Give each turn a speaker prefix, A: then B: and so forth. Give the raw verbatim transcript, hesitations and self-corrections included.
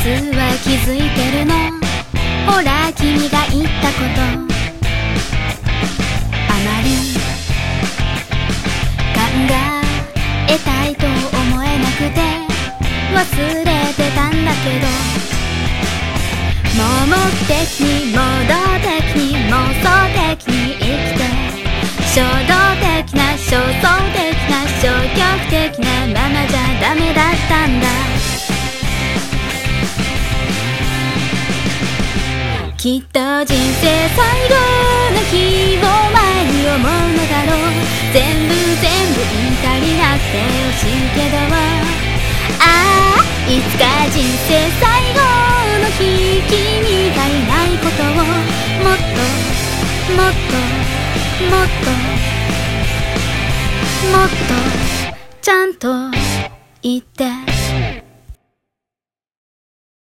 A: は気づいてるの？ほら君が言ったこと、あまり考えたいと思えなくて忘れてたんだけど、もう目的に、モード的に、妄想的に生きて、衝動的な、焦燥的な、消極的なままじゃダメだったんだ。きっと人生最後の日を前に思うのだろう。全部全部言い足りなくて惜しいけど、ああいつか人生最後の日、君がいないことをもっともっともっともっとちゃんと言って